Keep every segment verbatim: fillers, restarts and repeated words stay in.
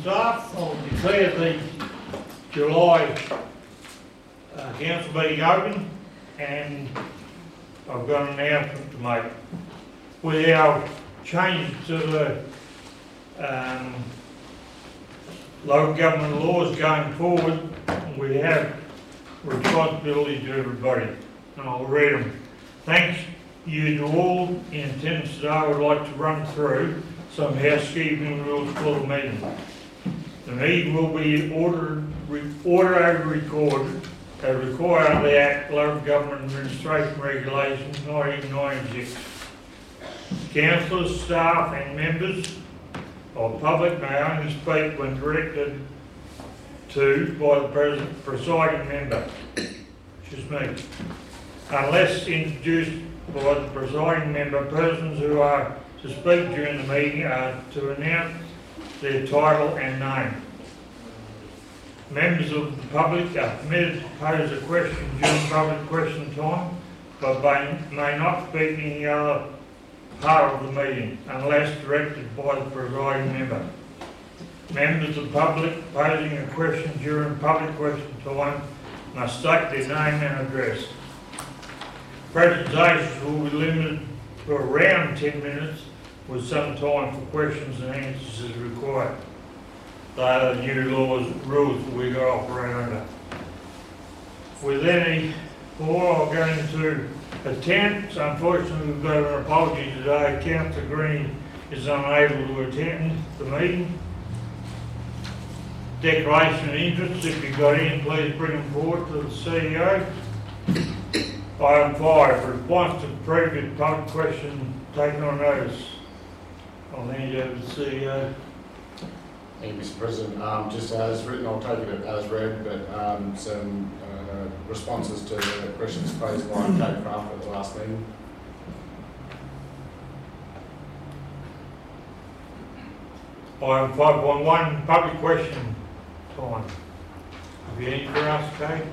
staff, I'll declare the July uh, council meeting open, and I've got an announcement to make. With our change to the um, local government laws going forward, we have responsibility to everybody, and I'll read them. Thanks you to all in attendance today. I would like to run through some housekeeping rules for the meeting. The meeting will be ordered, auto recorded as required under the Act, Local Government Administration Regulations nineteen ninety-six. Councillors, staff and members of public may only speak when directed to by the present presiding member, which is me, unless introduced by the presiding member. Persons who are to speak during the meeting are to announce their title and name. Members of the public are permitted to pose a question during public question time, but may, may not speak in any other part of the meeting unless directed by the presiding member. Members of the public posing a question during public question time must state their name and address. Presentations will be limited to around ten minutes with some time for questions and answers as required. They are the new laws, rules that we got to operate under. With any more, I'm going to attempt. Unfortunately, we've got an apology today. Councillor Green is unable to attend the meeting. Declaration of interest, if you've got any, please bring them forward to the C E O. Item five, response to previous public question taken on notice. I'll hand you over to the C E O. Thank you, Mister President. Um, just as written, I'll take it as read, but um, some uh, responses to the questions posed by Kate Craft at the last meeting. Item five point one, public question time. Have you any for us, Kate?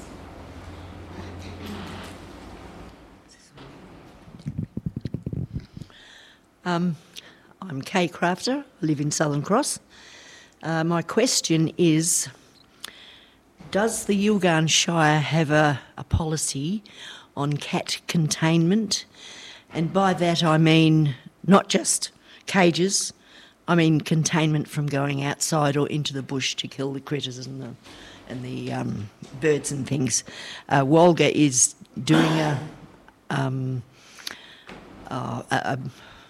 Um, I'm Kay Crafter, I live in Southern Cross. Uh, my question is, does the Yilgarn Shire have a, a policy on cat containment? And by that I mean not just cages, I mean containment from going outside or into the bush to kill the critters and the, and the um, birds and things. Uh, Wolga is doing a, um, uh, a, a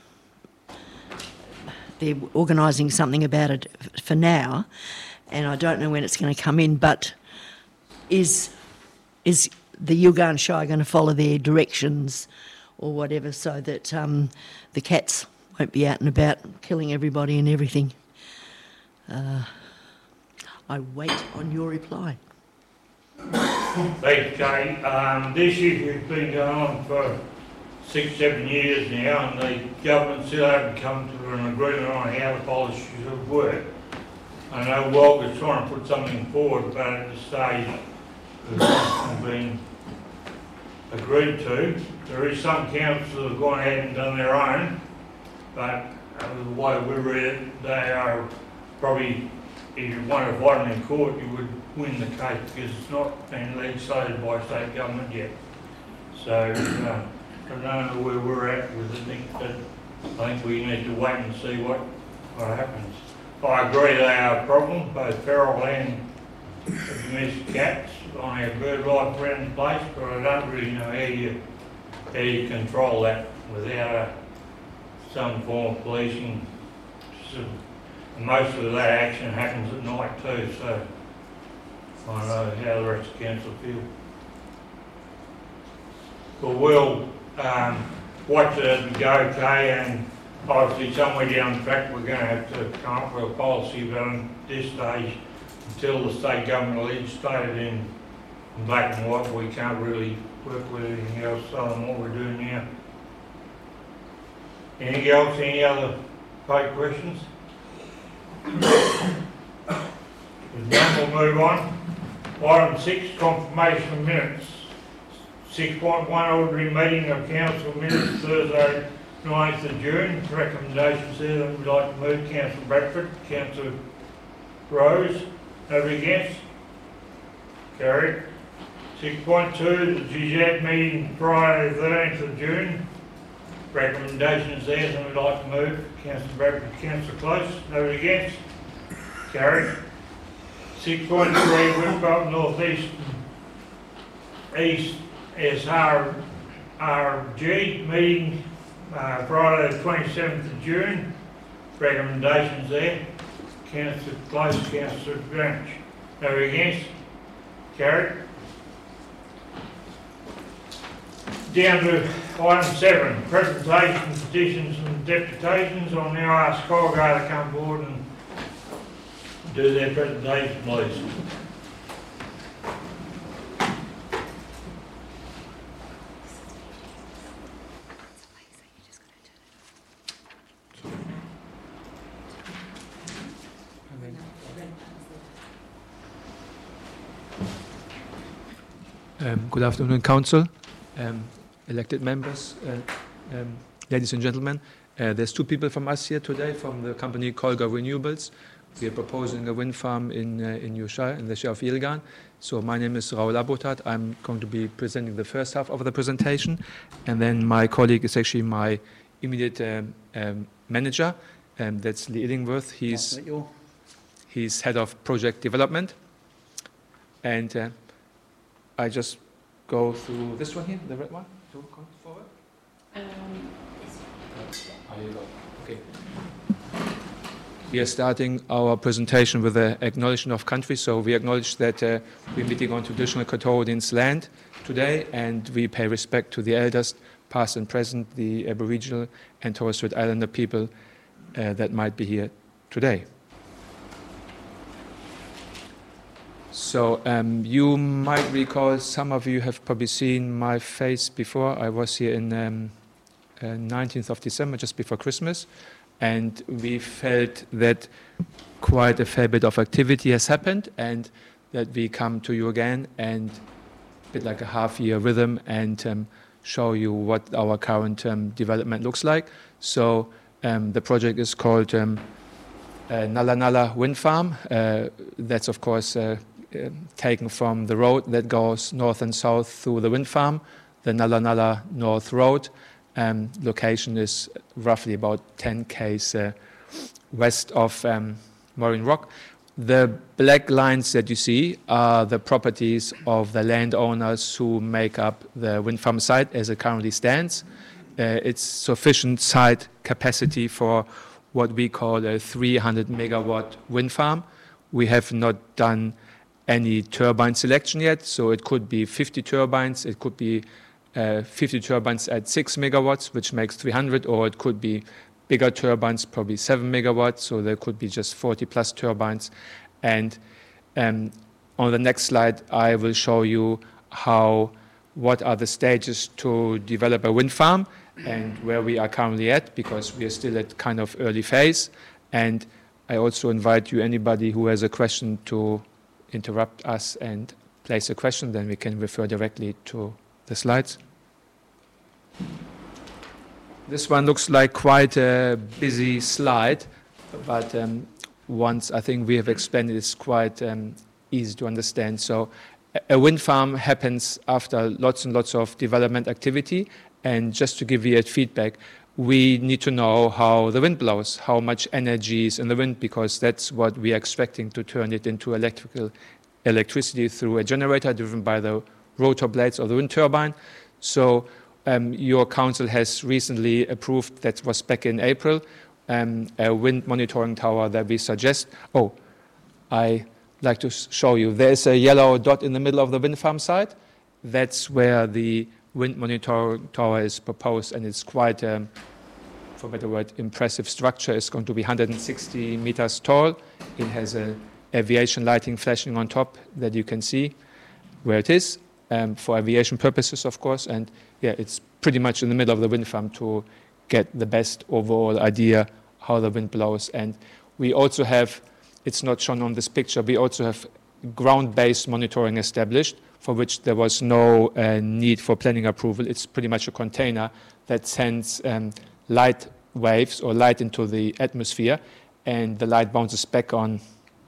they're organising something about it for now, and I don't know when it's going to come in, but is is the Yilgarn Shire going to follow their directions or whatever so that um, the cats won't be out and about killing everybody and everything? Uh, I wait on your reply. Thanks, Kate. Um, this issue has been going on for six, seven years now, and the government still haven't come to an agreement on how the policy should work. I know Walker's trying to put something forward, but at this stage it's not been agreed to. There is some councils that have gone ahead and done their own, but uh, the way we read it, they are probably, if you want to fight them in court, you would win the case because it's not been legislated by state government yet. So. Uh, I don't know where we're at with it, Nick, but I think we need to wait and see what, what happens. I agree they are a problem, both feral and domestic cats on our bird life around the place, but I don't really know how you, how you control that without a, some form of policing. So, most of that action happens at night too, so I don't know how the rest of the council feel. But we'll Um, watch it as we go, Kay, and obviously somewhere down the track we're going to have to come up with a policy, but on this stage, until the state government legislated in black and white, we can't really work with anything else other than what we're doing now. Anything else, any other paid questions? If none, we'll move on. Item six, confirmation of minutes. six point one, ordinary meeting of council minutes, Thursday, ninth of June. Recommendations there that we'd like to move. Councillor Bradford, Councillor Rose. Nobody against? Carried. six point two, the G Z A T meeting Friday the thirteenth of June. Recommendations there, somebody like to move? Councillor Bradford, Councillor Close. Nobody against? Carried. six point three, Wimpole North East East S R R G meeting uh, Friday the twenty-seventh of June. Recommendations there. Councillor Close, Councillor Branch. Nobody against? Carried. Down to item seven, presentation, petitions and deputations. I'll now ask Colgar to come forward and do their presentation, please. Um, good afternoon, Council, um, elected members, uh, um, ladies and gentlemen. Uh, there's two people from us here today from the company Colgar Renewables. We are proposing a wind farm in, uh, in your shire, in the shire of Yilgarn. So my name is Raoul Abotat. I'm going to be presenting the first half of the presentation. And then my colleague is actually my immediate um, um, manager, and that's Lee Illingworth. He's, he's head of project development. And uh, I just go through this one here, the red one. Do you come forward? Um, this one. Oh, you go. Okay. We are starting our presentation with an acknowledgement of country. So we acknowledge that uh, we're meeting on traditional Cotooudians land today, and we pay respect to the elders, past and present, the Aboriginal and Torres Strait Islander people uh, that might be here today. So um, you might recall, some of you have probably seen my face before. I was here in um, uh, nineteenth of December, just before Christmas, and we felt that quite a fair bit of activity has happened, and that we come to you again and a bit like a half-year rhythm and um, show you what our current um, development looks like. So um, the project is called um, uh, Nalla Nalla Wind Farm. Uh, that's of course uh, Uh, taken from the road that goes north and south through the wind farm, the Nalla Nalla North Road. Um, location is roughly about ten k's uh, west of um, Maureen Rock. The black lines that you see are the properties of the landowners who make up the wind farm site as it currently stands. Uh, it's sufficient site capacity for what we call a three hundred megawatt wind farm. We have not done any turbine selection yet, so it could be fifty turbines, it could be uh, fifty turbines at six megawatts, which makes three hundred, or it could be bigger turbines, probably seven megawatts, so there could be just forty plus turbines. And um, on the next slide, I will show you how, what are the stages to develop a wind farm and where we are currently at, because we are still at kind of early phase. And I also invite you, anybody who has a question, to interrupt us and place a question, then we can refer directly to the slides. This one looks like quite a busy slide, but um, once I think we have explained it, it's quite um, easy to understand. So a wind farm happens after lots and lots of development activity, and just to give you a feedback, we need to know how the wind blows, how much energy is in the wind, because that's what we are expecting to turn it into electrical electricity through a generator driven by the rotor blades of the wind turbine. So um, your council has recently approved, that was back in April, um, a wind monitoring tower that we suggest. Oh, I like to show you. There's a yellow dot in the middle of the wind farm site. That's where the wind monitoring tower is proposed, and it's quite, um, for a better word, impressive structure. It's going to be one hundred sixty meters tall. It has a aviation lighting flashing on top that you can see where it is, um, for aviation purposes, of course. And yeah, it's pretty much in the middle of the wind farm to get the best overall idea how the wind blows. And we also have, it's not shown on this picture, we also have ground-based monitoring established, for which there was no uh, need for planning approval. It's pretty much a container that sends um, light waves or light into the atmosphere, and the light bounces back on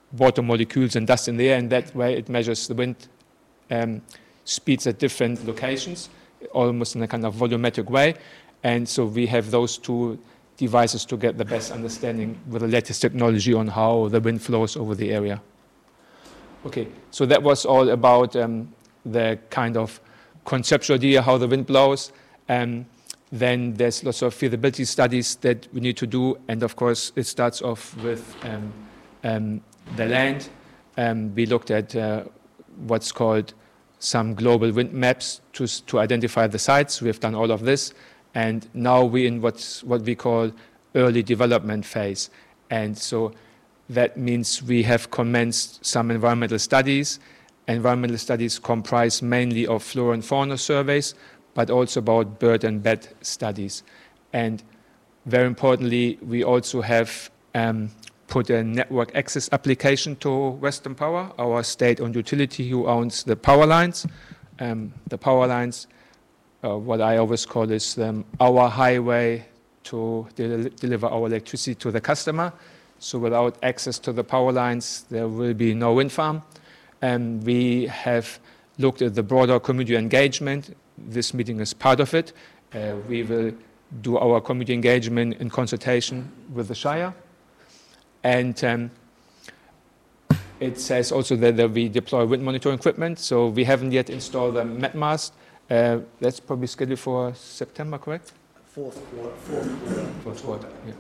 water molecules and dust in the air, and that way it measures the wind um, speeds at different locations, almost in a kind of volumetric way. And so we have those two devices to get the best understanding with the latest technology on how the wind flows over the area. Okay, so that was all about um, the kind of conceptual idea how the wind blows. Um, then there's lots of feasibility studies that we need to do, and of course it starts off with um, um, the land. Um, we looked at uh, what's called some global wind maps to, to identify the sites. We have done all of this, and now we're in what's, what we call early development phase. And so that means we have commenced some environmental studies. Environmental studies comprise mainly of flora and fauna surveys, but also about bird and bat studies. And very importantly, we also have um, put a network access application to Western Power, our state-owned utility who owns the power lines. Um, the power lines, uh, what I always call is um, our highway to del deliver our electricity to the customer. So without access to the power lines, there will be no wind farm. And we have looked at the broader community engagement. This meeting is part of it. Uh, we will do our community engagement in consultation with the Shire. And um, it says also that, that we deploy wind monitoring equipment. So we haven't yet installed the MetMast. Uh, that's probably scheduled for September, correct? Fourth quarter. Fourth quarter. Fourth quarter, yeah.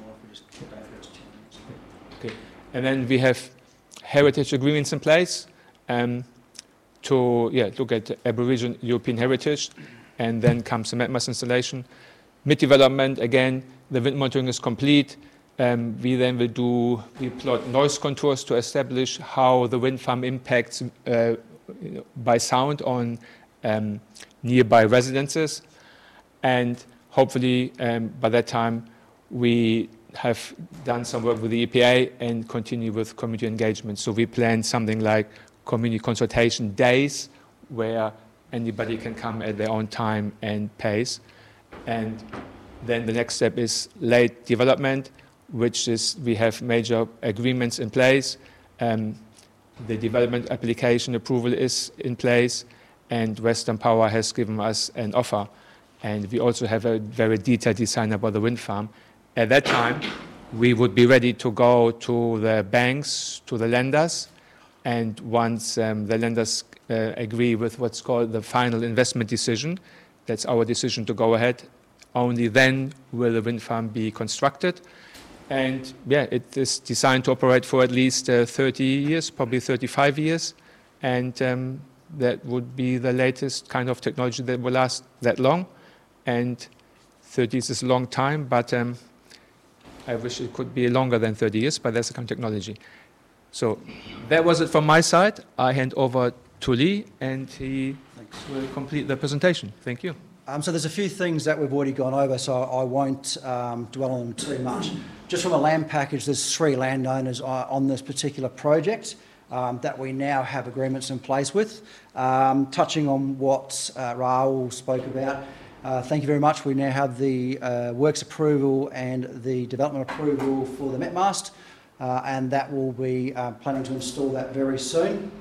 Okay. And then we have heritage agreements in place um, to yeah, look at Aboriginal European heritage, and then comes the MetMast installation. Mid-development, again, the wind monitoring is complete. Um, we then will do, we plot noise contours to establish how the wind farm impacts uh, you know, by sound on um, nearby residences. And hopefully um, by that time we have done some work with the E P A and continue with community engagement. So we plan something like community consultation days where anybody can come at their own time and pace. And then the next step is late development, which is we have major agreements in place. Um, the development application approval is in place, and Western Power has given us an offer. And we also have a very detailed design about the wind farm. At that time, we would be ready to go to the banks, to the lenders, and once um, the lenders uh, agree with what's called the final investment decision, that's our decision to go ahead, only then will the wind farm be constructed. And yeah, it is designed to operate for at least uh, thirty years, probably thirty-five years. And um, that would be the latest kind of technology that will last that long. And thirty years is a long time, but um, I wish it could be longer than thirty years, but that's the kind of technology. So that was it from my side. I hand over to Lee, and he Thanks. will complete the presentation. Thank you. Um, so there's a few things that we've already gone over, so I won't um, dwell on them too much. Just from a land package, there's three landowners on this particular project um, that we now have agreements in place with. Um, touching on what uh, Rahul spoke about, uh, thank you very much. We now have the uh, works approval and the development approval for the MetMast, uh, and that will be uh, planning to install that very soon.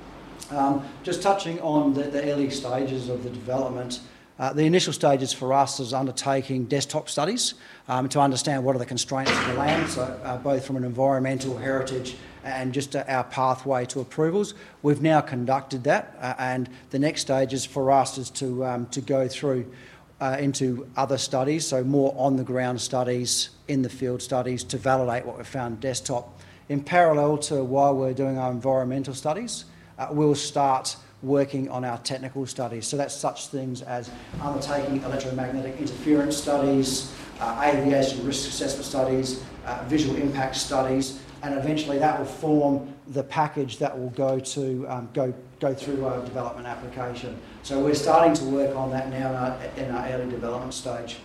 Um, just touching on the, the early stages of the development, Uh, the initial stages for us is undertaking desktop studies um, to understand what are the constraints of the land, so uh, both from an environmental heritage and just uh, our pathway to approvals. We've now conducted that, uh, and the next stages for us is to um, to go through uh, into other studies, so more on-the-ground studies, in-the-field studies to validate what we've found desktop. In parallel to while we're doing our environmental studies, uh, we'll start working on our technical studies. So that's such things as undertaking electromagnetic interference studies, uh, aviation risk assessment studies, uh, visual impact studies, and eventually that will form the package that will go to um, go go through our development application. So we're starting to work on that now in our, in our early development stage.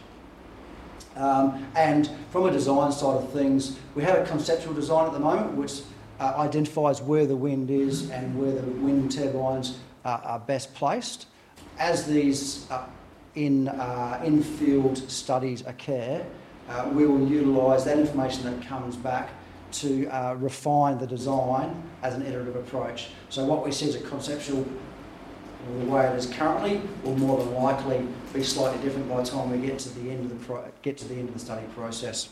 Um, and from a design side of things, we have a conceptual design at the moment which uh, identifies where the wind is and where the wind turbines Uh, are best placed. As these uh, in uh, in-field studies occur, uh, we will utilise that information that comes back to uh, refine the design as an iterative approach. So what we see as a conceptual, the way it is currently, will more than likely be slightly different by the time we get to the end of the pro get to the end of the study process.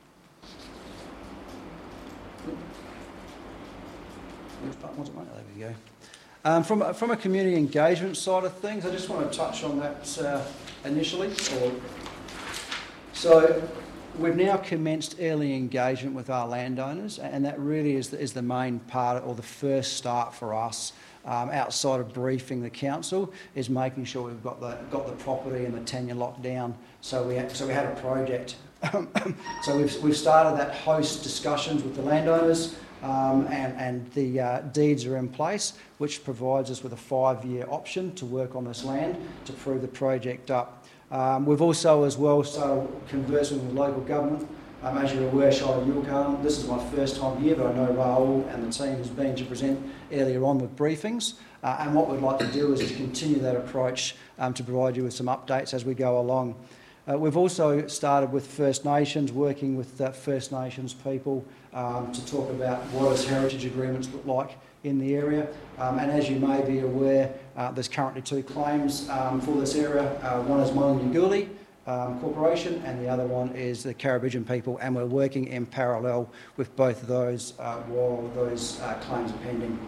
Which button was it, mate? There we go. Um, from, a, from a community engagement side of things, I just want to touch on that uh, initially. Or, so we've now commenced early engagement with our landowners, and that really is the, is the main part or the first start for us. Um, outside of briefing the council, is making sure we've got the got the property and the tenure locked down. So we had, so we had a project. So we've we've started that host discussions with the landowners, um, and and the uh, deeds are in place, which provides us with a five-year option to work on this land to prove the project up. Um, we've also as well started conversing with local government. Um, as you're aware, Shire of Yilgarn, this is my first time here, but I know Raoul and the team has been to present earlier on with briefings. Uh, and what we'd like to do is to continue that approach um, to provide you with some updates as we go along. Uh, we've also started with First Nations, working with uh, First Nations people um, to talk about what does heritage agreements look like in the area. Um, and as you may be aware, uh, there's currently two claims um, for this area. Uh, one is Mullumbimby Um, Corporation, and the other one is the Caribbean people, and we're working in parallel with both of those uh, while those uh, claims are pending.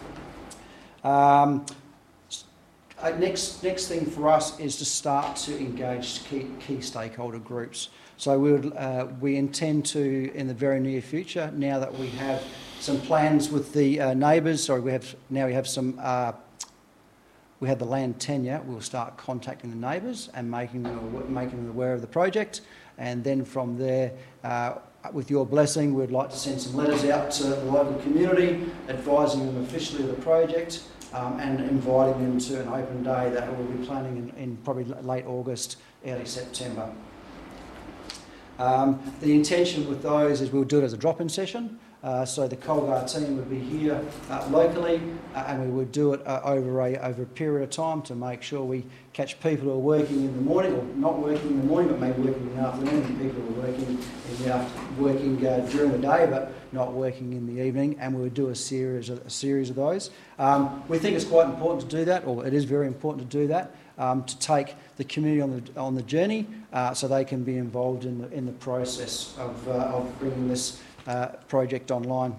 Um, uh, next, next thing for us is to start to engage key, key stakeholder groups. So we would, uh, we intend to, in the very near future, now that we have some plans with the uh, neighbours, sorry, we have now we have some. Uh, We have the land tenure, we'll start contacting the neighbours and making them, making them aware of the project. And then from there, uh, with your blessing, we'd like to send some letters out to the local community, advising them officially of the project um, and inviting them to an open day that we'll be planning in, in probably late August, early September. Um, the intention with those is we'll do it as a drop-in session. Uh, so the Colgar team would be here uh, locally, uh, and we would do it uh, over a over a period of time to make sure we catch people who are working in the morning, or not working in the morning but maybe working in the afternoon, and people who are working in the after, working uh, during the day but not working in the evening. And we would do a series of, a series of those. Um, we think it's quite important to do that, or it is very important to do that, um, to take the community on the on the journey, uh, so they can be involved in the in the process of uh, of bringing this Uh, project online.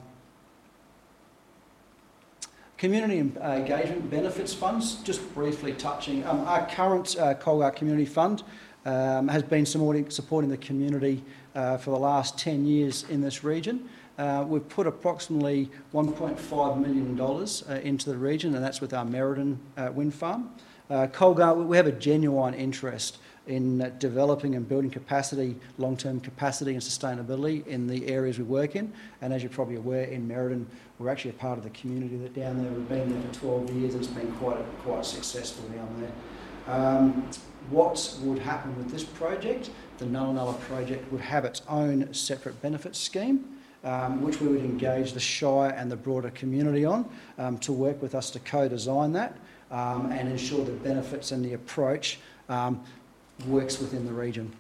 Community uh, engagement benefits funds, just briefly touching. Um, our current uh, Colgar Community Fund um, has been supporting, supporting the community uh, for the last ten years in this region. Uh, we've put approximately one point five million dollars uh, into the region, and that's with our Merredin uh, wind farm. Uh, Colgar, we have a genuine interest in uh, developing and building capacity, long-term capacity and sustainability in the areas we work in. And as you're probably aware, in Merredin, we're actually a part of the community that down there. We've been there for twelve years. It's been quite quite successful down there. Um, what would happen with this project? The Nulla Nulla project would have its own separate benefits scheme, um, which we would engage the Shire and the broader community on um, to work with us to co-design that um, and ensure the benefits and the approach um, works within the region.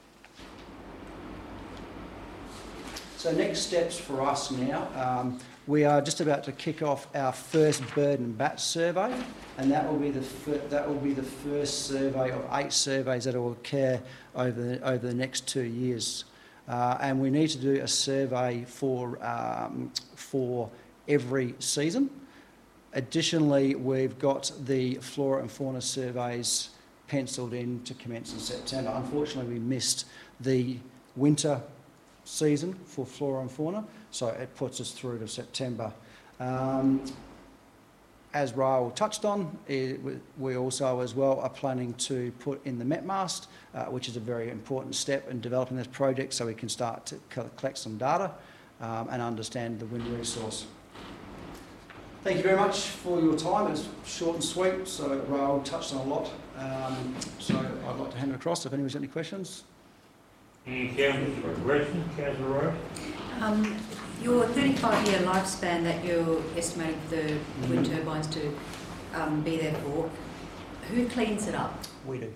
So next steps for us now, um, we are just about to kick off our first bird and bat survey, and that will be the fir- that will be the first survey of eight surveys that will occur over the, over the next two years. Uh, and we need to do a survey for um, for every season. Additionally, we've got the flora and fauna surveys penciled in to commence in September. Unfortunately, we missed the winter season for flora and fauna, so it puts us through to September. Um, as Raoul touched on, it, we also as well are planning to put in the Met Mast, uh, which is a very important step in developing this project, so we can start to collect some data um, and understand the wind resource. Thank you very much for your time. It's short and sweet, so Raoul touched on a lot. Um, so I'd like to hand it across if anyone's got any questions. Any councillors for questions? Councillor Rowe? Um, your thirty-five year lifespan that you're estimating for the wind turbines to um, be there for, who cleans it up? We do.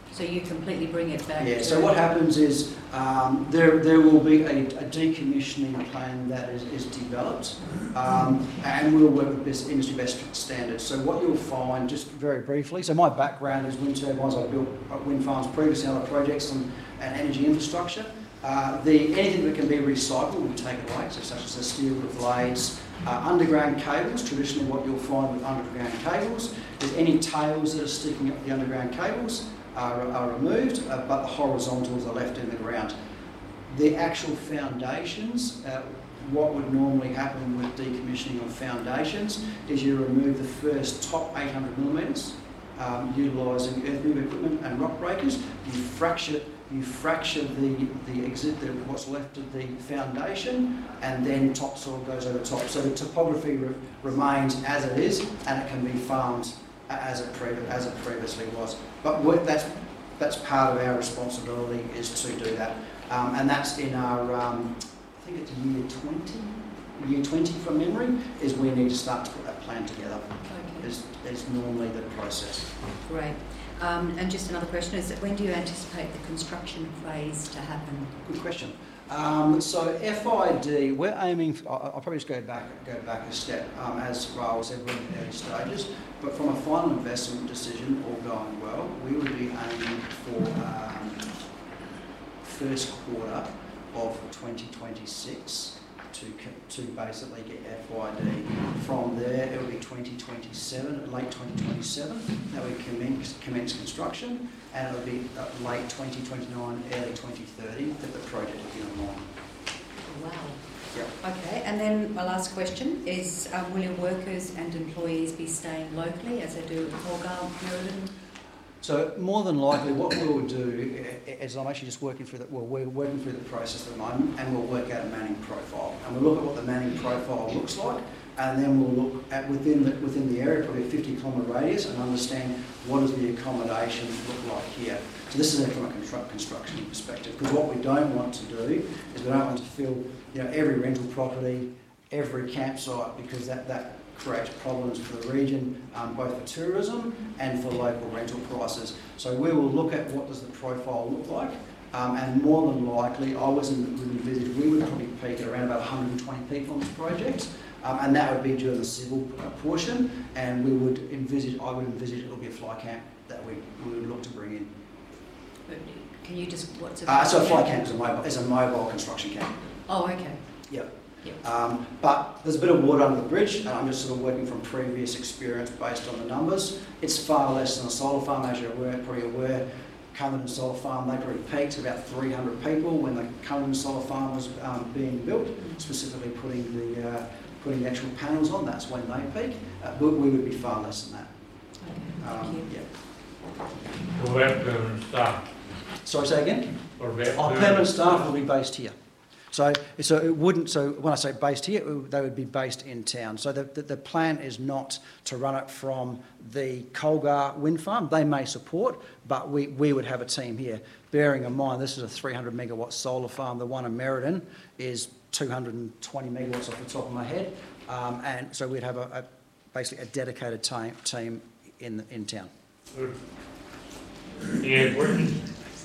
So you completely bring it back Yeah, to... so what happens is um, there, there will be a, a decommissioning plan that is, is developed um, and we'll work with best, industry best standards. So what you'll find, just very briefly, so my background is wind turbines. I've built wind farms previously on other projects and, and energy infrastructure. Uh, the, anything that can be recycled we take away, so such as the steel blades, uh, underground cables. Traditionally what you'll find with underground cables is any tails that are sticking up the underground cables Are, are removed, uh, but the horizontals are left in the ground. The actual foundations, uh, what would normally happen with decommissioning of foundations is you remove the first top eight hundred millimetres, um, utilising earth moving equipment and rock breakers. You fracture, you fracture the the exit, the, what's left of the foundation, and then topsoil goes over top. So the topography re remains as it is, and it can be farmed as it, pre as it previously was. But what, that's, that's part of our responsibility, is to do that. Um, and that's in our, um, I think it's year twenty, year twenty from memory, is we need to start to put that plan together. Okay. Is, is normally the process. Great. Um, and just another question, is that when do you anticipate the construction phase to happen? Good question. Um, so F I D, we're aiming, for, I'll, I'll probably just go back go back a step, um, as Raoul said, we're in the early stages, but from a final investment decision, all going well, we would be aiming for um, first quarter of twenty twenty-six to, to basically get F I D. From there, it will be twenty twenty-seven, late twenty twenty-seven, that we commence, commence construction, and it will be uh, late twenty twenty-nine, early twenty thirty that the project will be online. Wow. Yep. Okay, and then my last question is, um, will your workers and employees be staying locally as they do at Colgar, Merredin? So more than likely what we'll do is, I'm actually just working through the, well, we're working through the process at the moment, and we'll work out a manning profile. And we'll look at what the manning profile looks like, and then we'll look at within the, within the area, probably a fifty kilometre radius, and understand what does the accommodation look like here. So this is from a construct, construction perspective, because what we don't want to do is we don't want to fill, you know, every rental property, every campsite, because that, that creates problems for the region, um, both for tourism and for local rental prices. So we will look at what does the profile look like, um, and more than likely, I wasn't really envisaged, we would probably peak at around about one hundred and twenty people on this project, um, and that would be during the civil uh, portion, and we would envisage, I would envisage it will be a fly camp that we, we would look to bring in. Can you just, what's a... Uh, so a fly camp is a mobile, is a mobile construction camp. Oh, okay. Yep. Yep. Um, but there's a bit of water under the bridge, and I'm just sort of working from previous experience based on the numbers. It's far less than a solar farm, as you're aware, probably aware. Cumberland Solar Farm, they probably peaked about three hundred people when the Cumberland Solar Farm was um, being built, specifically putting the uh, putting the actual panels on. That's when they peak. Uh, but we would be far less than that. Okay, thank Um, you. yeah. What about permanent staff? Sorry, say again? What about Our permanent staff will be based here. So, so it wouldn't. So when I say based here, it, they would be based in town. So the, the the plan is not to run it from the Colgar wind farm. They may support, but we we would have a team here. Bearing in mind, this is a three hundred megawatt solar farm. The one in Merredin is two hundred twenty megawatts off the top of my head, um, and so we'd have a, a basically a dedicated team team in in town. Good. Yeah, working.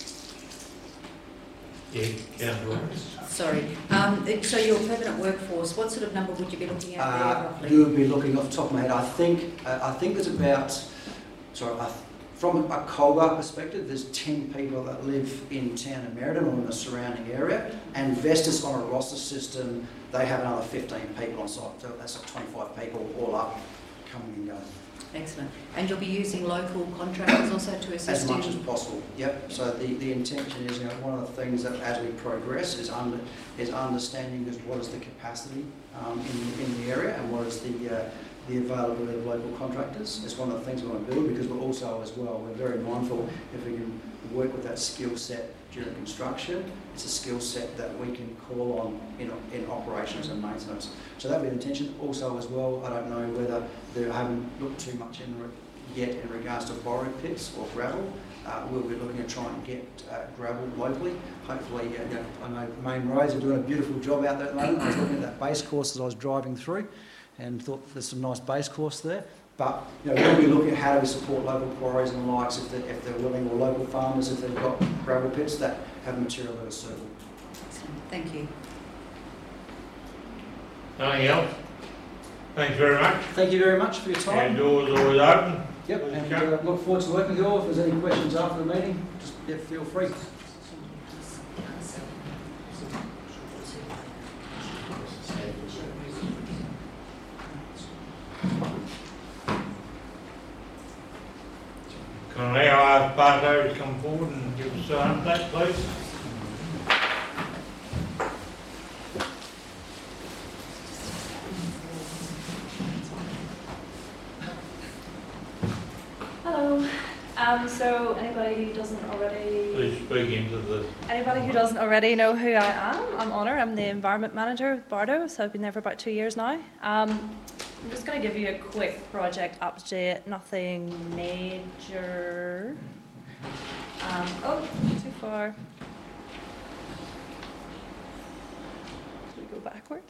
Yeah, Councillor. Sorry. Um, it- so your permanent workforce, what sort of number would you be looking at there Uh, roughly? you would be looking off the top of my head. I think uh, I think there's about, sorry, I, from a Colgar perspective, there's ten people that live in town in Merredin or in the surrounding area, and Vestas on a roster system, they have another fifteen people on site. So that's like twenty-five people all up, coming and going. Excellent. And you'll be using local contractors also to assist As much in... as possible, yep. So the, the intention is, you know, one of the things that as we progress is under is understanding is what is the capacity um, in, in the area, and what is the uh, the availability of local contractors. It's one of the things we want to build, because we're also as well, we're very mindful if we can work with that skill set during construction, it's a skill set that we can call on in, in operations and maintenance. So that would be the intention. Also as well, I don't know whether, there, I haven't looked too much in re, yet in regards to borrow pits or gravel. Uh, we'll be looking at trying to get uh, gravel locally. Hopefully, uh, you know, I know Main Roads are doing a beautiful job out there at the moment. I was looking at that base course as I was driving through, and thought there's some nice base course there. But you know, we'll be looking at how do we support local quarries and the likes if they're, if they're willing, or local farmers if they've got gravel pits that have material that is suitable. Excellent. Thank you. Anything else? Thanks very much. Thank you very much for your And time. doors are always open. Yep, and uh, look forward to working with you all. If there's any questions after the meeting, just yeah, feel free. Can I now ask Barto to come forward and give us an update, please? Hello. Um, so anybody who doesn't already Please speak into the... anybody who doesn't already know who I am, I'm Honor. I'm the environment manager with Bardo, so I've been there for about two years now. Um, I'm just going to give you a quick project update. Nothing major. Um, oh, too far. Should we go backwards?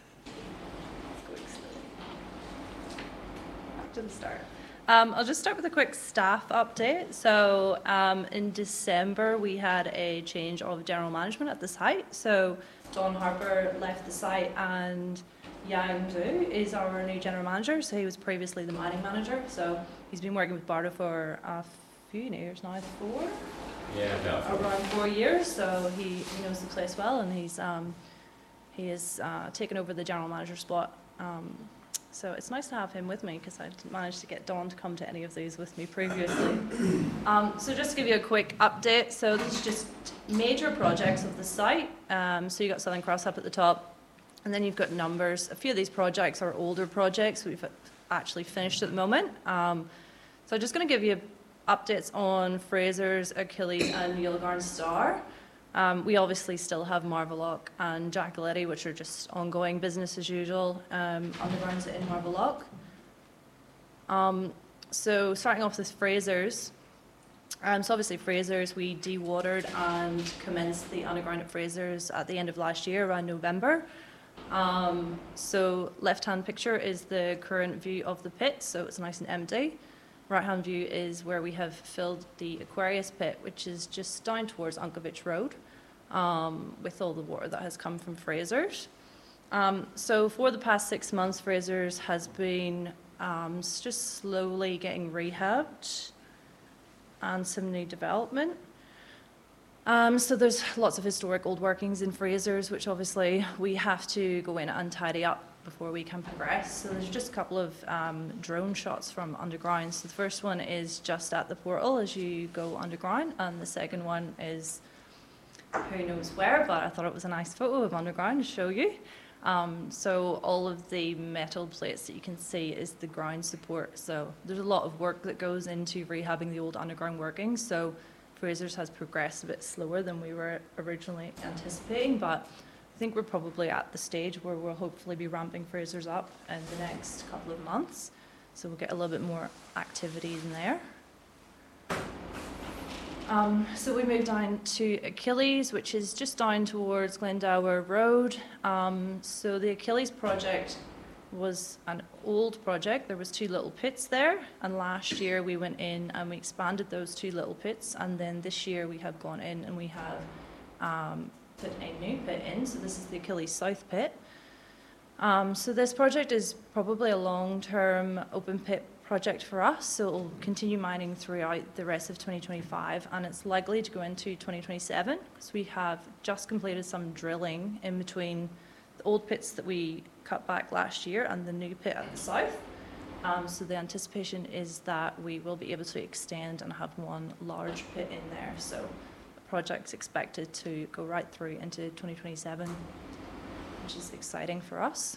It's going slowly. Back to the start. Um, I'll just start with a quick staff update. So um, in December, we had a change of general management at the site. So Don Harper left the site and Yang Zhu is our new general manager. So he was previously the mining manager. So he's been working with Bardo for a few years now, four? Yeah, about Around four years. So he, he knows the place well, and he's um, he has uh, taken over the general manager spot. Um, So it's nice to have him with me because I didn't manage to get Don to come to any of these with me previously. um, so just to give you a quick update, so these are just major projects of the site. Um, so you've got Southern Cross up at the top, and then you've got numbers. A few of these projects are older projects we've actually finished at the moment. Um, so I'm just going to give you updates on Fraser's, Achilles and Yulgarn Star. Um, we obviously still have Marvelock and Jacqueletti, which are just ongoing business as usual, um, undergrounds in Marvelock. Um, so starting off with Fraser's, um, so obviously Fraser's, we dewatered and commenced the underground at Fraser's at the end of last year, around November. Um, so left-hand picture is the current view of the pit, so it's nice and empty. Right-hand view is where we have filled the Aquarius pit, which is just down towards Unkovich Road, um, with all the water that has come from Fraser's. Um, so for the past six months, Fraser's has been um, just slowly getting rehabbed and some new development. Um, so there's lots of historic old workings in Fraser's, which obviously we have to go in and tidy up before we can progress. So there's just a couple of um, drone shots from underground. So the first one is just at the portal as you go underground, and the second one is who knows where, but I thought it was a nice photo of underground to show you. Um, so all of the metal plates that you can see is the ground support. So there's a lot of work that goes into rehabbing the old underground workings. So Fraser's has progressed a bit slower than we were originally anticipating, but I think we're probably at the stage where we'll hopefully be ramping Fraser's up in the next couple of months. So we'll get a little bit more activity in there. Um, so we moved down to Achilles, which is just down towards Glendower Road. Um, so the Achilles project was an old project. There was two little pits there, and last year we went in and we expanded those two little pits, and then this year we have gone in and we have um, put a new pit in. So this is the Achilles South pit. Um, so this project is probably a long-term open pit project for us, so it will continue mining throughout the rest of twenty twenty-five, and it's likely to go into twenty twenty-seven because we have just completed some drilling in between the old pits that we cut back last year and the new pit at the south. Um, so the anticipation is that we will be able to extend and have one large pit in there. So the project's expected to go right through into twenty twenty-seven, which is exciting for us.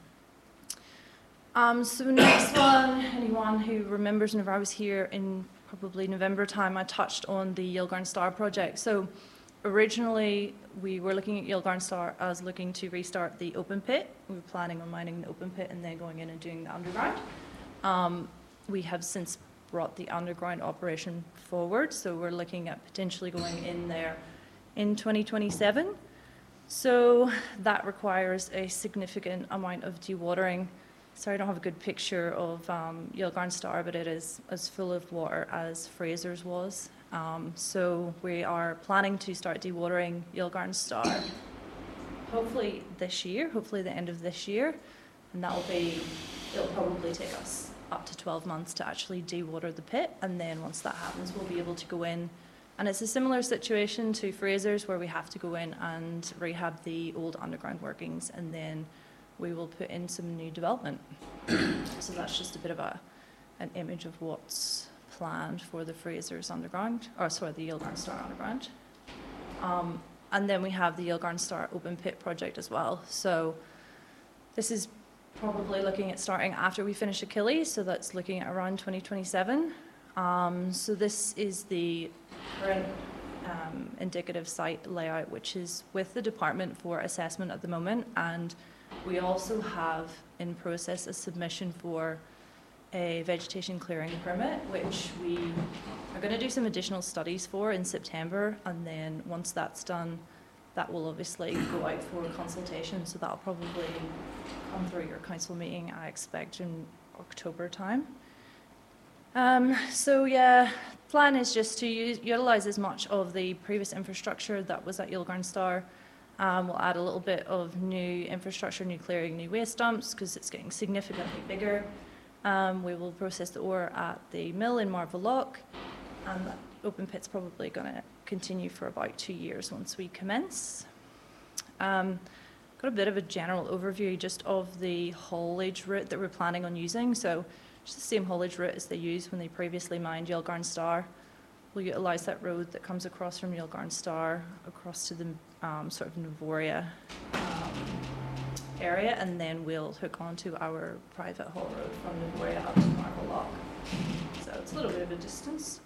Um, so next one, anyone who remembers whenever I was here in probably November time, I touched on the Yulgarn Star project. So originally we were looking at Yulgarn Star as looking to restart the open pit. We were planning on mining the open pit and then going in and doing the underground. Um, we have since brought the underground operation forward, so we're looking at potentially going in there in twenty twenty-seven. So that requires a significant amount of dewatering. sorry, I don't have a good picture of um, Yilgarn Star, but it is as full of water as Fraser's was. Um, so we are planning to start dewatering Yilgarn Star hopefully this year, hopefully the end of this year, and that'll be, it'll probably take us up to twelve months to actually dewater the pit, and then once that happens we'll be able to go in, and it's a similar situation to Fraser's where we have to go in and rehab the old underground workings, and then we will put in some new development. So that's just a bit of a an image of what's planned for the Fraser's underground, or sorry, the Yilgarn Star underground. Um, and then we have the Yilgarn Star open pit project as well. So this is probably looking at starting after we finish Achilles, so that's looking at around twenty twenty-seven. Um, so this is the current um, indicative site layout, which is with the department for assessment at the moment, and we also have in process a submission for a vegetation clearing permit, which we are going to do some additional studies for in September, and then once that's done, that will obviously go out for consultation, so that'll probably come through your council meeting, I expect, in October time. Um, so yeah, plan is just to use, utilise as much of the previous infrastructure that was at Yilgarn Star. Um, we'll add a little bit of new infrastructure, new clearing, new waste dumps, because it's getting significantly bigger. Um, we will process the ore at the mill in Marvel Lock, and that open pit's probably going to continue for about two years once we commence. Um, got a bit of a general overview just of the haulage route that we're planning on using. So just the same haulage route as they used when they previously mined Yilgarn Star. We'll utilise that road that comes across from Yilgarn Star across to the um, sort of Navoria um, area, and then we'll hook onto our private haul road from Navoria up to Marble Lock. So it's a little bit of a distance.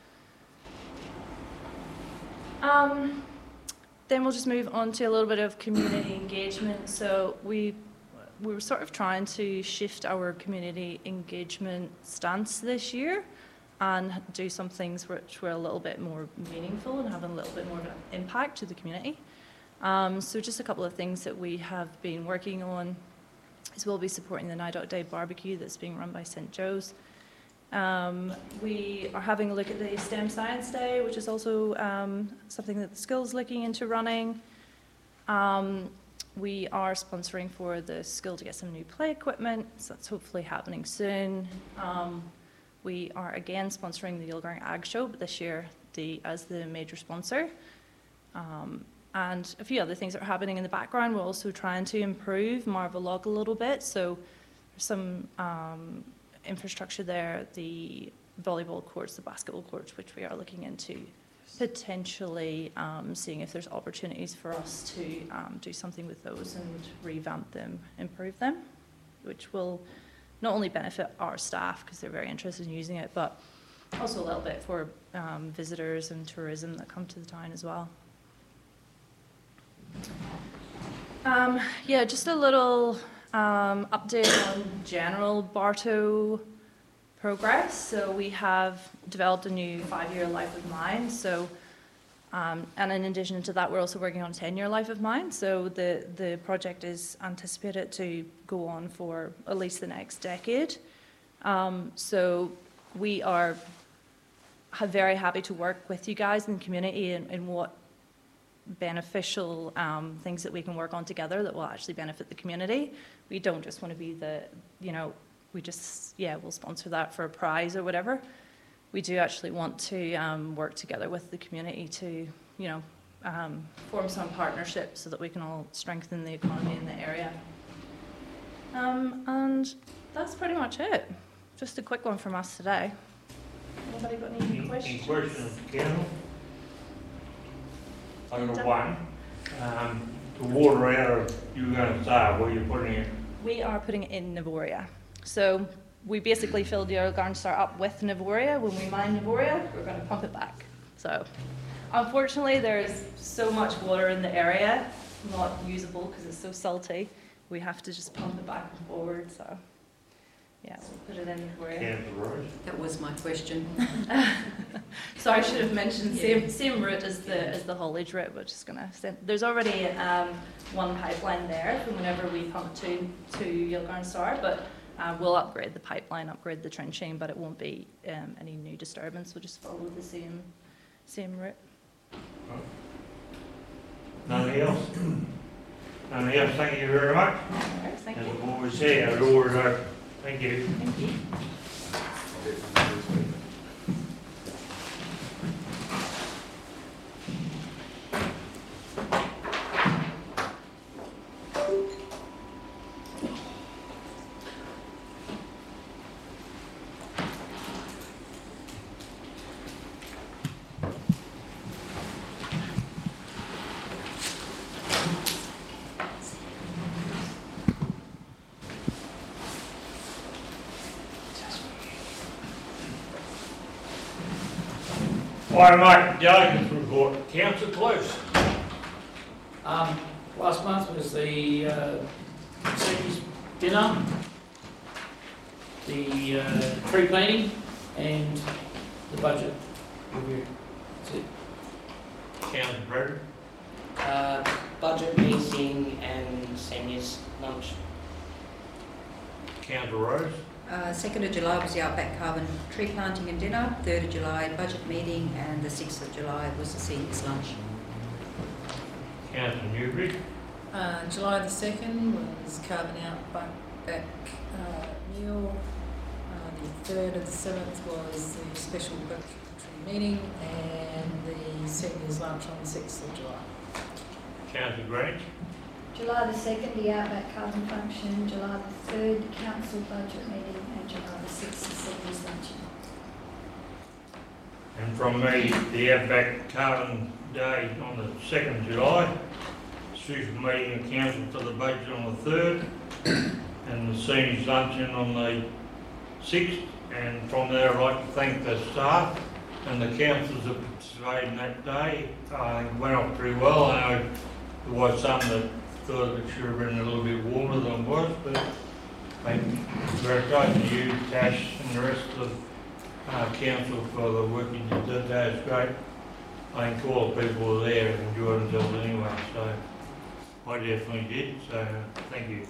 Um, then we'll just move on to a little bit of community engagement. So we we were sort of trying to shift our community engagement stance this year and do some things which were a little bit more meaningful and having a little bit more of an impact to the community. Um, so just a couple of things that we have been working on is we'll be supporting the Nidot Day barbecue that's being run by Saint Joe's. Um, we are having a look at the STEM Science Day, which is also um, something that the school's looking into running. Um, we are sponsoring for the school to get some new play equipment, so that's hopefully happening soon. Um, we are again sponsoring the Yilgarn Ag Show, but this year the, as the major sponsor. Um, and a few other things that are happening in the background. We're also trying to improve Marvel Lock a little bit, so there's some um, infrastructure there, the volleyball courts, the basketball courts, which we are looking into potentially um, seeing if there's opportunities for us to um, do something with those and revamp them, improve them, which will not only benefit our staff because they're very interested in using it, but also a little bit for um, visitors and tourism that come to the town as well. Um, yeah, just a little um, update on general Bartow progress. So we have developed a new five-year life of mine. So, um, and in addition to that, we're also working on a ten-year life of mine. So the, the project is anticipated to go on for at least the next decade. Um, so we are very happy to work with you guys in the community in, in what beneficial um, things that we can work on together that will actually benefit the community. We don't just want to be the, you know, we just, yeah, we'll sponsor that for a prize or whatever. We do actually want to um, work together with the community to, you know, um, form some partnerships so that we can all strengthen the economy in the area. Um, and that's pretty much it. Just a quick one from us today. Anybody got any Any questions? questions, Ken? Number one, um, the water out of Yilgarn Star, where you're putting it? We are putting it in Navoria. So we basically filled the Yilgarn Star up with Navoria. When we mine Navoria, we're going to pump it back. So unfortunately, there's so much water in the area, not usable because it's so salty. We have to just pump it back and forward. So yeah, we'll put it in Navoria. Councillor Rose? That was my question. So I should have mentioned Yeah. same same route as the as the haulage route. We're just gonna send. There's already um, one pipeline there from whenever we pump to to Yilgarn Star, but Uh, we'll upgrade the pipeline, upgrade the trenching, but it won't be um, any new disturbance. We'll just follow the same same route. Nothing else? Nothing else, thank you very much. All right, thank As you. the board said, our doors are open. Thank you. Thank you. Item eight, Delegates Report, Councillor Close. Um, last month was the uh, Seniors dinner, the uh, tree planting, and the budget review. That's it. Councillor Bradford. Uh, budget meeting and seniors lunch. Councillor Rose. Uh, second of July was the Outback Carbon tree planting and dinner. third of July, budget meeting, and the sixth of July was the seniors lunch. Councillor Newbury. Uh, July the second was Carbon Outback back, uh, meal. Uh, the third of the seventh was the special budgetary meeting, and the seniors lunch on the sixth of July. Councillor Grant. July the second, the Outback Carbon Function. July the third, the Council Budget Meeting. And July the sixth, the Seniors Luncheon. And from me, the Outback Carbon Day on the second of July. Special meeting of council for the budget on the third. And the seniors luncheon on the sixth. And from there, I'd like to thank the staff and the councillors that participated in that day. I think it went off pretty well. I know there was some that thought it should have been a little bit warmer than it was, but I think congratulations to you, Tash, and the rest of uh, council for the work you did that day. It's great. I think all the people who were there have enjoyed themselves anyway, so I definitely did, so thank you.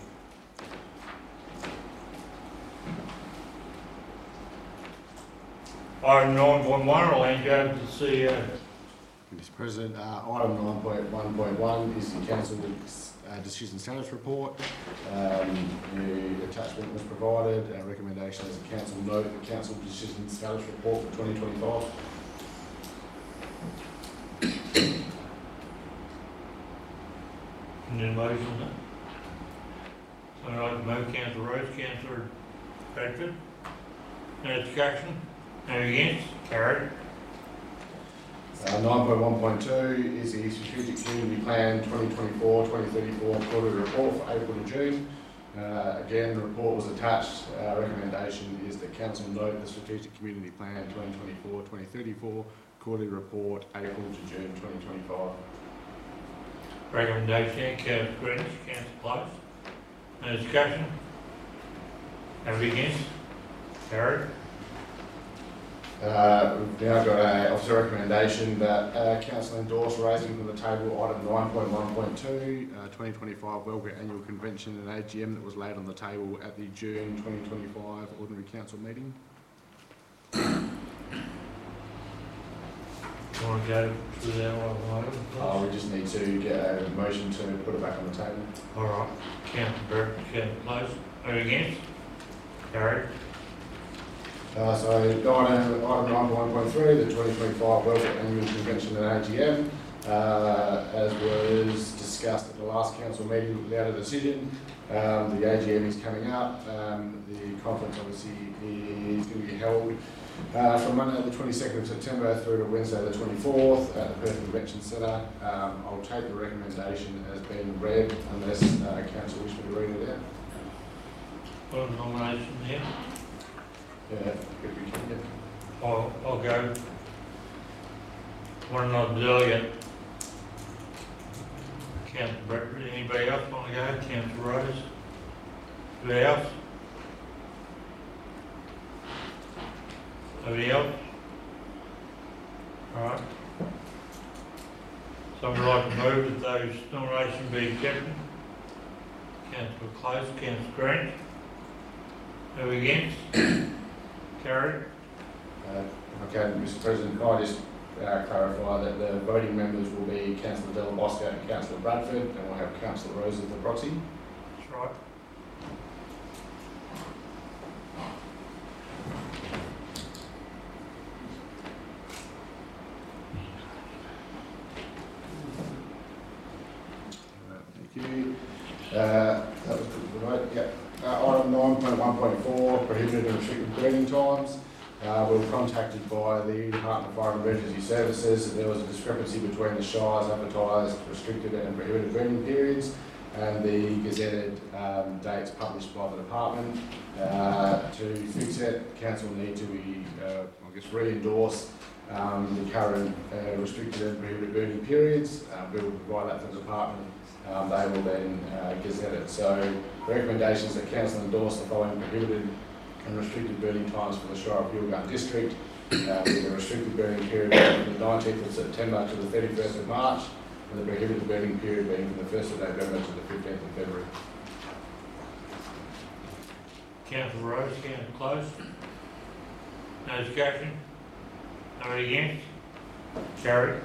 Item nine point one, I'll hand you over to the C E O. Mister President, uh, item nine point one point one is the council's uh, decision status report. Um, the attachment was provided. Our recommendation as a council note the council decision status report for twenty twenty-five. And then motion on that. I'd like to move Councillor Rose, Councillor Bradford. No discussion? No against? Carried. Uh, nine point one point two is the Strategic Community Plan twenty twenty-four to twenty thirty-four quarterly report for April to June. Uh, again, the report was attached. Our recommendation is that Council note the Strategic Community Plan twenty twenty-four to twenty thirty-four quarterly report April to June twenty twenty-five. Recommendation, Councillor Greenwich, Councillor Close. No discussion? No against? Carried. Uh, we've now got a officer recommendation that uh, Council endorse raising from the table item nine point one point two, uh, twenty twenty-five Welfare Annual Convention and A G M that was laid on the table at the June twenty twenty-five Ordinary Council meeting. You want to go through that one? Uh, we just need to get a motion to put it back on the table. All right. Councillor Bradford, Councillor Close. No against? Carried. Uh, so item, item nine point one point three, the twenty twenty-five Welfare Annual Convention and A G M, uh, as was discussed at the last council meeting without a decision. Um, the A G M is coming up. Um, the conference obviously is going to be held uh, from Monday the twenty-second of September through to Wednesday the twenty-fourth at the Perth Convention Centre. Um, I'll take the recommendation as being read unless uh, council wish me to read it out. Put a nomination here. Yeah, if we can, yeah. I'll, I'll go. One not delegate. Councillor Bradford. Anybody else want to go? Councillor Rose. Anybody else? Nobody else? All right. Someone like to move that those nominations be accepted? Councillor Close, Councillor Grant. Who against? Carried. Uh, Okay, Mister President, can I just uh, clarify that the voting members will be Councillor Della Bosco and Councillor Bradford, and we'll have Councillor Rose as the proxy. That's right. Thank you. Uh, that was good, right? Yeah. Uh, item nine point one point four, prohibited and restricted burning times. Uh, we were contacted by the Department of Fire and Emergency Services that there was a discrepancy between the Shire's advertised restricted and prohibited burning periods and the gazetted um, dates published by the department. Uh, to fix it, council need to be, uh, I guess, re-endorse um, the current uh, restricted and prohibited burning periods. Uh, we will provide that to the department. Um, they will then uh, gazette it. So the recommendation is that council endorse the following prohibited and restricted burning times for the Shire of Yilgarn District, uh, with the restricted burning period being from the nineteenth of September to the thirty-first of March, and the prohibited burning period being from the first of November to the fifteenth of February. Councillor Rose, councillor close. No discussion? Nobody against? Carried.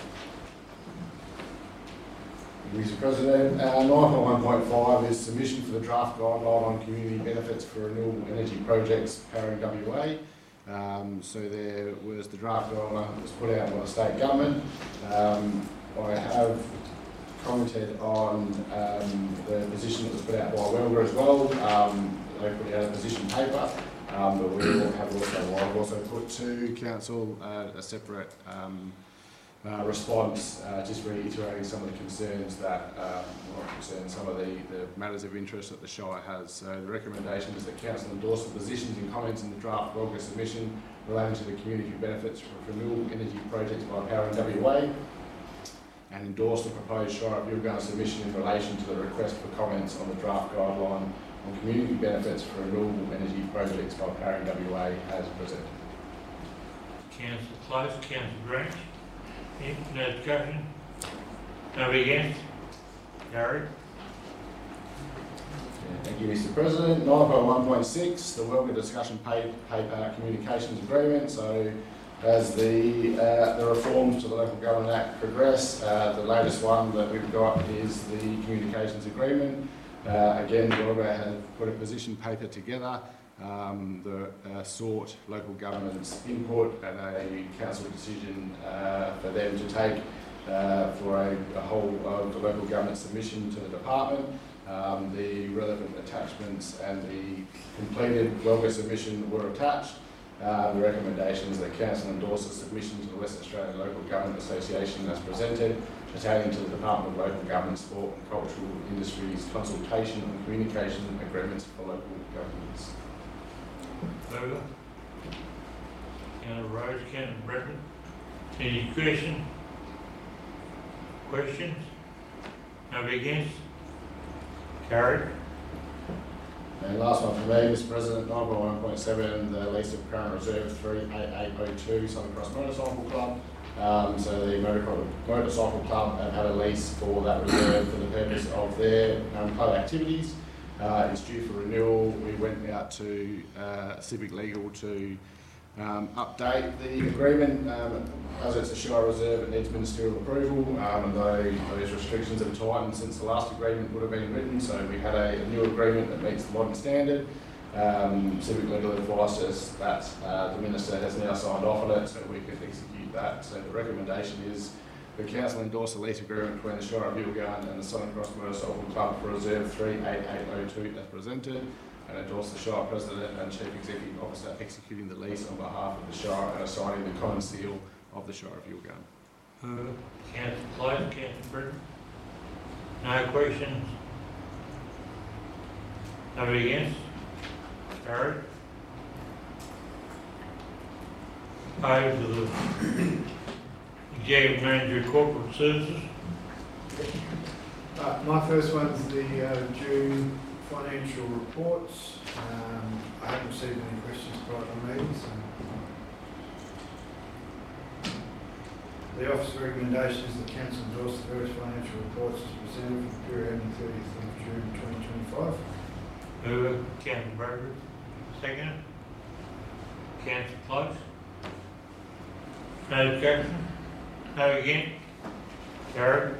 Mister President, uh, nine point one point five is submission for the draft guideline on community benefits for renewable energy projects powering W A. Um, so there was the draft guideline that was put out by the state government. Um, I have commented on um, the position that was put out by Welga as well. Um, they put out a position paper, um, but we will have also, well, I've also put to council uh, a separate um, Uh, response, uh, just reiterating some of the concerns that, um, well, concerns, some of the, the matters of interest that the Shire has. So the recommendation is that council endorse the positions and comments in the draft Welga submission relating to the community benefits for renewable energy projects by Powering W A, and endorse the proposed Shire of Yilgarn submission in relation to the request for comments on the draft guideline on community benefits for renewable energy projects by Powering W A as presented. Councillor Close, councillor Grant. No discussion? Nobody against? Carried. Thank you, Mister President. nine point one point six, the Welga discussion pay, paper communications agreement. So as the, uh, the reforms to the Local Government Act progress, uh, the latest one that we've got is the communications agreement. Uh, again, Welga has put a position paper together um, that uh, sought local government's input and a council decision uh, for them to take uh, for a, a whole of the local government submission to the department. Um, the relevant attachments and the completed Welga submission were attached. Uh, the recommendation is that council endorse the submission to the Western Australian Local Government Association as presented, pertaining to the Department of Local Government, Sport and Cultural Industries consultation and communication agreements for local governments. Over. Councillor Rose, councillor Bradford. Any question? Questions? Nobody against? Carried. And last one for me, Mister President, nine point one point seven, the lease of Crown Reserve three eight eight oh two Southern Cross Motorcycle Club. Um, so the Motor Motorcycle Club have had a lease for that reserve for the purpose of their um, club activities. Uh, it's due for renewal. We went out to uh, Civic Legal to um, update the agreement. Um, as it's a Shire Reserve, it needs ministerial approval, um, and those, those restrictions have tightened since the last agreement would have been written. So we had a, a new agreement that meets the modern standard. Um, Civic Legal advised us that uh, the Minister has now signed off on it, so we can execute that. So the recommendation is the Council endorse the lease agreement between the Shire of Yilgarn and the Southern Cross Motorcycle Club for Reserve three eight eight oh two as presented, and endorse the Shire President and Chief Executive Officer executing the lease on behalf of the Shire and assigning the common seal of the Shire of Yilgarn. Uh, Councillor Close, councillor Britton. No questions? Nobody against? Carried. Over to the Executive Manager of Corporate Services. Uh, my first one's the uh, June financial reports. Um, I haven't received any questions prior to the meeting. So. The Office recommendation is that Council endorse the various financial reports as presented for the period ending thirtieth of June twenty twenty-five. Mover, councillor Bradford. second. Councillor Close. No discussion? No again? Carried.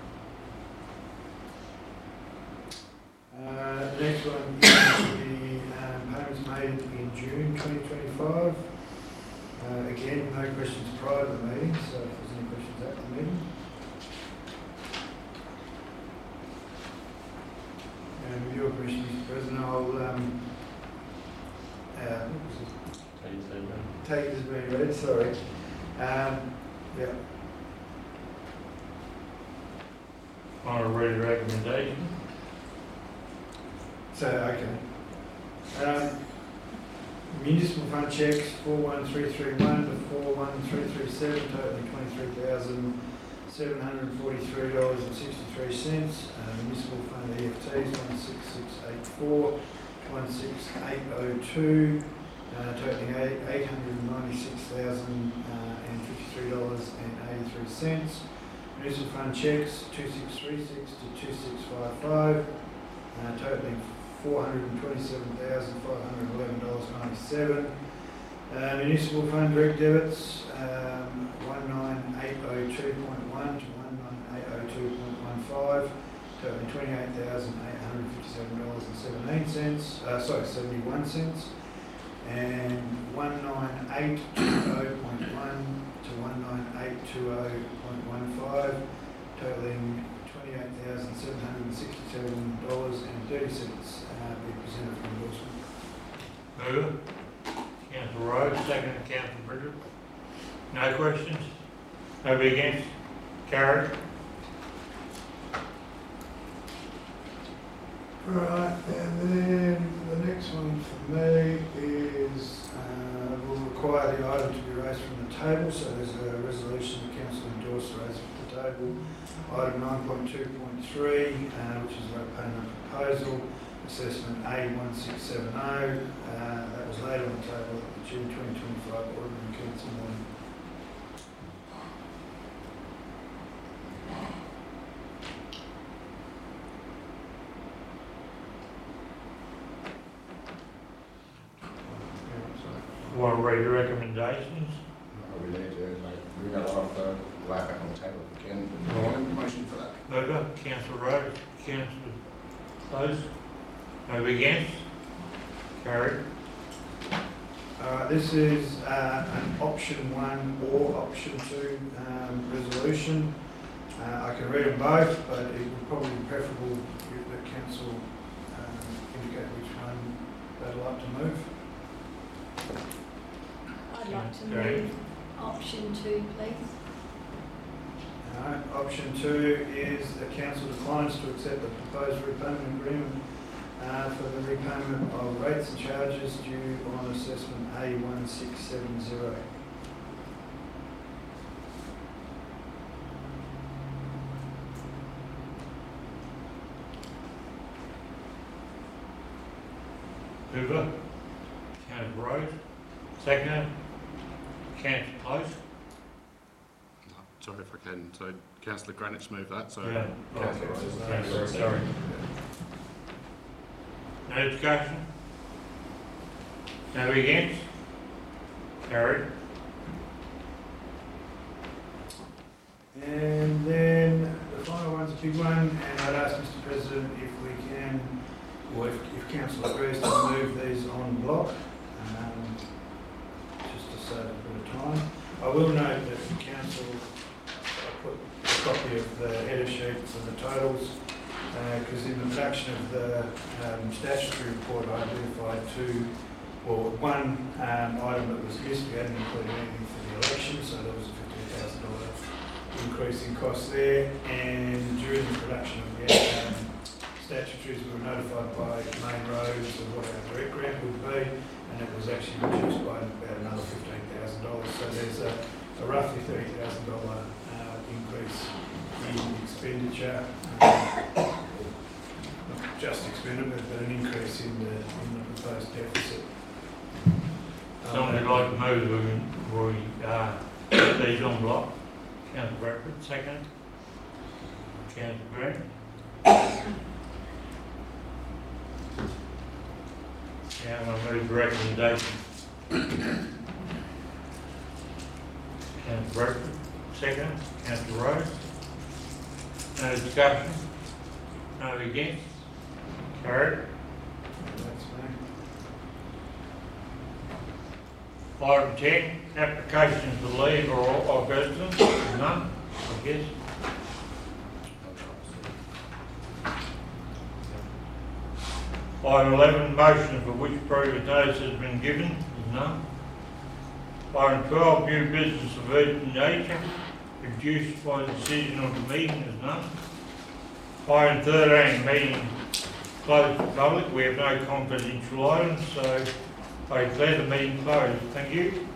Uh, the next one is the um, payments made in June twenty twenty-five. Uh, again, no questions prior to the meeting, so if there's any questions at the meeting. And with your permission, Mister President, I'll um, uh, what was it? Take it as being read, sorry. Um, yeah. Want to read the recommendation? So, okay. Um, municipal fund checks four one three three one to four one three three seven, totaling twenty-three thousand seven hundred forty-three dollars and sixty-three cents. Uh, municipal fund E F Ts one six six eight four to one six eight oh two, uh, totaling eight hundred ninety-six thousand fifty-three dollars and eighty-three cents. Municipal fund checks two six three six to two six five five, uh, totaling four hundred twenty-seven thousand five hundred eleven dollars ninety-seven. Uh, municipal fund direct debits um, one nine eight oh two point one to one nine eight oh two point one five, totaling twenty-eight thousand eight hundred fifty-seven dollars seventeen cents. Uh, sorry, seventy-one cents. And one nine eight two oh point one to one nine eight two oh point one five, totaling twenty-eight thousand seven hundred sixty-seven dollars thirty cents, uh, be presented for endorsement. Move. Councillor Rhodes, second. Councillor Bridget. No questions? Nobody against? Carried. Right, and then the next one for me is uh, will require the item to be raised from the table. So there's a resolution the council endorsed raised from the table. Item nine point two point three, uh, which is a payment proposal, assessment A one six seven zero. Uh, that was laid on the table at the June twenty twenty-five ordinary council meeting. Want to read the recommendations? No, we need to, like, we got a lot of uh, lay back on the table if we can, but no motion for that. Mover, Councillor Rhodes, Councillor Close. Nobody against? Carried. Uh, this is uh, an option one or option two um, resolution. Uh, I can read them both, but it would probably be preferable if the council um, indicate which one they'd like to move. I'd like to Okay. move option two, please. Alright, option two is the council declines to accept the proposed repayment agreement uh, for the repayment of rates and charges due on assessment A one six seven zero. Mover, Councillor Rhodes, second. Councillor Close. Sorry if I can, so Councillor Greenwich moved that, so. Yeah. Councillor Rose is Councillor, sorry. No discussion? Nobody against? Carried. And then the final one's a big one, and I'd ask Mister President if we can, or if, if council agrees to move these en bloc, um, just to save a bit of time. I will note that the council put a copy of the header sheet for the totals, because uh, in the production of the um, statutory report I identified two, or one um, item that was missed. We hadn't included anything for the election, so there was a fifteen thousand dollars increase in costs there. And during the production of the um, statutories, we were notified by Main Roads of what our direct grant would be, and it was actually reduced by about another fifteen thousand dollars. So there's a, a roughly thirty thousand dollars uh, increase in expenditure. Um, not just expenditure, but an increase in the, in the proposed deficit. Somebody like to move, we, we, uh, put these on block. Councillor Bradford, second. Councillor Green. Yeah, I'm gonna move the recommendation. Councillor Bradford, second. Councillor Rose. No discussion? No against? Carried. That's me. Item ten, applications for leave or of residence, none, I guess. Item eleven, motion for which previous notice has been given, is none. Item twelve, new business of urgent nature, produced by the decision of the meeting, is none. Item thirteen, meeting closed to public, we have no confidential items, so I declare the meeting closed. Thank you.